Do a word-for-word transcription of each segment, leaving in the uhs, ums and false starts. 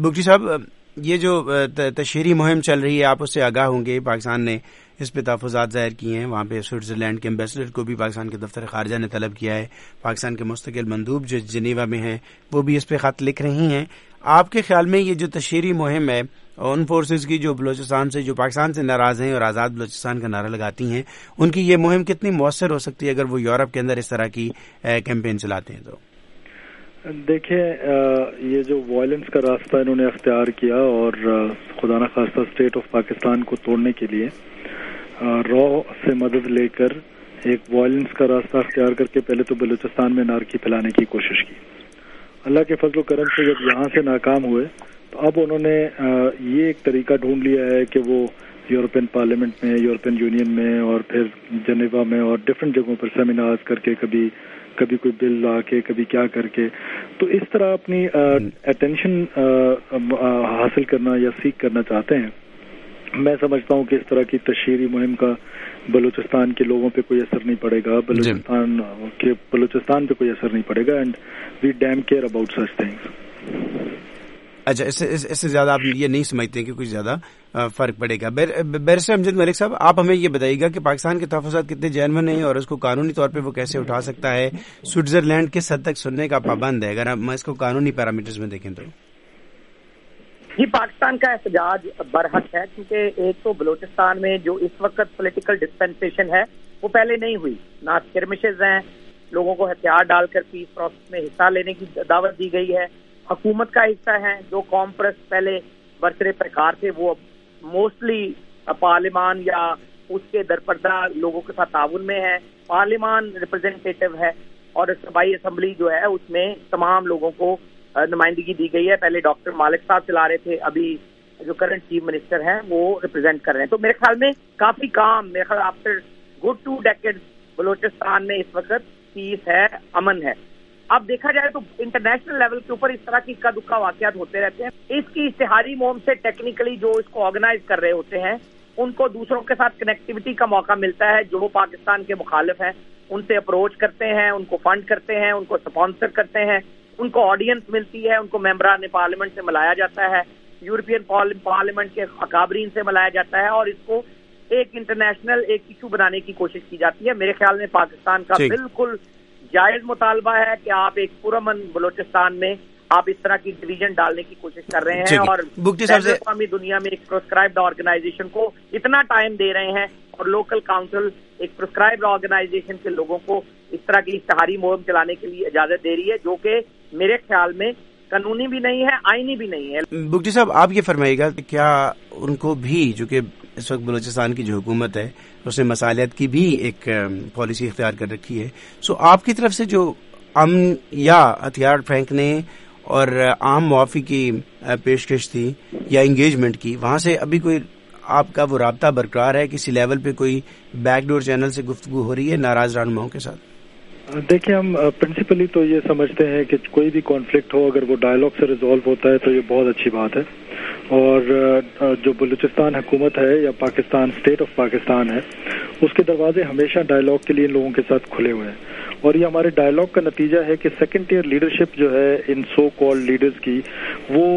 بگٹی صاحب، یہ جو تشہیری مہم چل رہی ہے آپ اس سے آگاہ ہوں گے، پاکستان نے اس پہ تحفظات ظاہر کیے ہیں، وہاں پہ سوئٹزرلینڈ کے ایمبیسڈر کو بھی پاکستان کے دفتر خارجہ نے طلب کیا ہے، پاکستان کے مستقل مندوب جو جنیوا میں ہیں وہ بھی اس پہ خط لکھ رہی ہیں. آپ کے خیال میں یہ جو تشہیری مہم ہے ان فورسز کی جو بلوچستان سے جو پاکستان سے ناراض ہیں اور آزاد بلوچستان کا نعرہ لگاتی ہیں، ان کی یہ مہم کتنی مؤثر ہو سکتی ہے اگر وہ یورپ کے اندر اس طرح کی کیمپین چلاتے ہیں؟ تو دیکھیں، یہ جو وائلنس کا راستہ انہوں نے اختیار کیا اور خدا نہ خواستہ اسٹیٹ آف پاکستان کو توڑنے کے لیے را سے مدد لے کر ایک وائلنس کا راستہ اختیار کر کے پہلے تو بلوچستان میں نارکی پھیلانے کی کوشش کی. اللہ کے فضل و کرم سے جب یہاں سے ناکام ہوئے تو اب انہوں نے یہ ایک طریقہ ڈھونڈ لیا ہے کہ وہ یورپین پارلیمنٹ میں، یورپین یونین میں اور پھر جنیوا میں اور ڈفرینٹ جگہوں پر سیمینارز کر کے، کبھی کبھی کوئی بل لا کے، کبھی کیا کر کے، تو اس طرح اپنی اٹینشن حاصل کرنا یا سیکھ کرنا چاہتے ہیں. میں سمجھتا ہوں کہ اس طرح کی تشہیری مہم کا بلوچستان کے لوگوں پہ کوئی اثر نہیں پڑے گا، بلوچستان کے بلوچستان پہ کوئی اثر نہیں پڑے گا، and we damn care about such things. اچھا، اس سے اس سے زیادہ آپ یہ نہیں سمجھتے کہ کچھ زیادہ فرق پڑے گا. بیرسٹر امجد ملک صاحب، آپ ہمیں یہ بتائیے گا کہ پاکستان کے تحفظات کتنے جینون ہیں اور اس کو قانونی طور پہ وہ کیسے اٹھا سکتا ہے؟ سوئٹزرلینڈ کس حد تک سننے کا پابند ہے اگر ہم اس کو قانونی پیرامیٹرز میں دیکھیں تو؟ جی، پاکستان کا احتجاج برحق ہے، کیونکہ ایک تو بلوچستان میں جو اس وقت پولیٹیکل ڈسپینسیشن ہے وہ پہلے نہیں ہوئی، نہ اسکرمشز ہیں، لوگوں کو ہتھیار ڈال کر پیس پروسیس میں حصہ لینے کی دعوت دی گئی ہے، حکومت کا حصہ ہیں جو قوم پرست پہلے برسر پیکار تھے وہ موسٹلی پارلیمان یا اس کے درپردہ لوگوں کے ساتھ تعاون میں ہے، پارلیمان ریپرزینٹیٹو ہے اور صوبائی اسمبلی جو ہے اس میں تمام لوگوں کو نمائندگی دی گئی ہے. پہلے ڈاکٹر مالک صاحب چلا رہے تھے، ابھی جو کرنٹ چیف منسٹر ہیں وہ ریپرزینٹ کر رہے ہیں. تو میرے خیال میں کافی کام، میرے خیال after good two decade Balochistan میں اس وقت پیس ہے، امن ہے. اب دیکھا جائے تو انٹرنیشنل لیول کے اوپر اس طرح کی اکا دکا واقعات ہوتے رہتے ہیں. اس کی اشتہاری مہم سے ٹیکنیکلی جو اس کو آرگنائز کر رہے ہوتے ہیں ان کو دوسروں کے ساتھ کنیکٹیوٹی کا موقع ملتا ہے، جو پاکستان کے مخالف ہیں ان سے اپروچ کرتے ہیں، ان کو فنڈ کرتے ہیں، ان کو سپانسر کرتے ہیں، ان کو آڈینس ملتی ہے، ان کو ممبران پارلیمنٹ سے ملایا جاتا ہے، یورپین پارلیمنٹ کے اکابرین سے ملایا جاتا ہے اور اس کو ایک انٹرنیشنل ایک ایشو بنانے کی کوشش کی جاتی ہے. میرے خیال میں پاکستان کا بالکل جائز مطالبہ ہے کہ آپ ایک پرامن بلوچستان میں آپ اس طرح کی ڈویژن ڈالنے کی کوشش کر رہے ہیں اور اقوامی دنیا میں ایک پروسکرائبڈ آرگنائزیشن کو اتنا ٹائم دے رہے ہیں اور لوکل کاؤنسل ایک پروسکرائبڈ آرگنائزیشن کے لوگوں کو اس طرح کی اشتہاری مہم چلانے کے لیے اجازت دے رہی ہے، جو کہ میرے خیال میں قانونی بھی نہیں ہے، آئینی بھی نہیں ہے. بگٹی صاحب، آپ یہ فرمائیے گا کہ کیا ان کو بھی، جو کہ اس وقت بلوچستان کی جو حکومت ہے اس نے مصالحت کی بھی ایک پالیسی اختیار کر رکھی ہے، سو آپ کی طرف سے جو امن یا ہتھیار پھینکنے اور عام معافی کی پیشکش تھی یا انگیجمنٹ کی، وہاں سے ابھی کوئی آپ کا وہ رابطہ برقرار ہے؟ کسی لیول پہ کوئی بیک ڈور چینل سے گفتگو ہو رہی ہے ناراض رہنماؤں کے ساتھ؟ دیکھیں، ہم پرنسپلی تو یہ سمجھتے ہیں کہ کوئی بھی کانفلکٹ ہو اگر وہ ڈائلاگ سے ریزالو ہوتا ہے تو یہ بہت اچھی بات ہے، اور جو بلوچستان حکومت ہے یا پاکستان اسٹیٹ آف پاکستان ہے اس کے دروازے ہمیشہ ڈائلاگ کے لیے لوگوں کے ساتھ کھلے ہوئے ہیں، اور یہ ہمارے ڈائلاگ کا نتیجہ ہے کہ سیکنڈ ٹیئر لیڈرشپ جو ہے ان سو کالڈ لیڈرز کی، وہ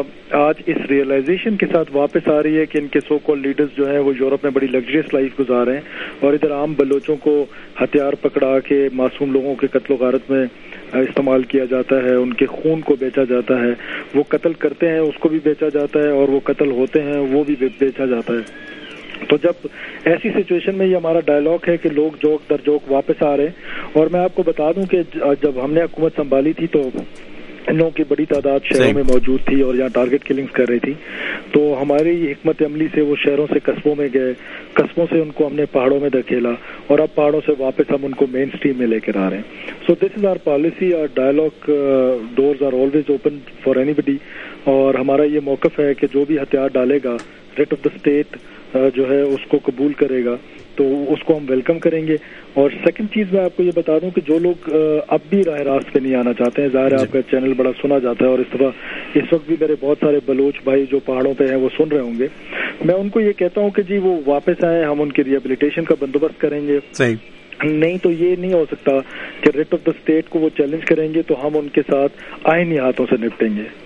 آج اس ریئلائزیشن کے ساتھ واپس آ رہی ہے کہ ان کے سو کالڈ لیڈرز جو ہیں وہ یورپ میں بڑی لگژریس لائف گزار رہے ہیں اور ادھر عام بلوچوں کو ہتھیار پکڑا کے معصوم لوگوں کے قتل و غارت میں استعمال کیا جاتا ہے، ان کے خون کو بیچا جاتا ہے، وہ قتل کرتے ہیں اس کو بھی بیچا جاتا ہے اور وہ قتل ہوتے ہیں وہ بھی بیچا جاتا ہے. تو جب ایسی سچویشن میں یہ ہمارا ڈائلاگ ہے کہ لوگ جوک در جوک واپس آ رہے ہیں. اور میں آپ کو بتا دوں کہ جب ہم نے حکومت سنبھالی تھی تو ان لوگوں کی بڑی تعداد شہروں میں موجود تھی اور یہاں ٹارگٹ کلنگز کر رہی تھی، تو ہماری حکمت عملی سے وہ شہروں سے قصبوں میں گئے، قصبوں سے ان کو ہم نے پہاڑوں میں دھکیلا اور اب پہاڑوں سے واپس ہم ان کو مین اسٹریم میں لے کر آ رہے ہیں. So this is our policy, our dialogue doors are always open for اینی بڈی، اور ہمارا یہ موقف ہے کہ جو بھی ہتھیار ڈالے گا ریٹ آف دا اسٹیٹ جو ہے اس کو قبول کرے گا تو اس کو ہم ویلکم کریں گے. اور سیکنڈ چیز میں آپ کو یہ بتا دوں کہ جو لوگ اب بھی راہ راست پہ نہیں آنا چاہتے ہیں، ظاہر ہے آپ کا چینل بڑا سنا جاتا ہے اور اس طرح اس وقت بھی میرے بہت سارے بلوچ بھائی جو پہاڑوں پہ ہیں وہ سن رہے ہوں گے، میں ان کو یہ کہتا ہوں کہ جی وہ واپس آئیں، ہم ان کی ریہیبلیٹیشن کا بندوبست کریں گے. صحیح نہیں تو یہ نہیں ہو سکتا کہ ریٹ آف دا اسٹیٹ کو وہ چیلنج کریں گے تو ہم ان کے ساتھ آئینی ہاتھوں سے نپٹیں گے.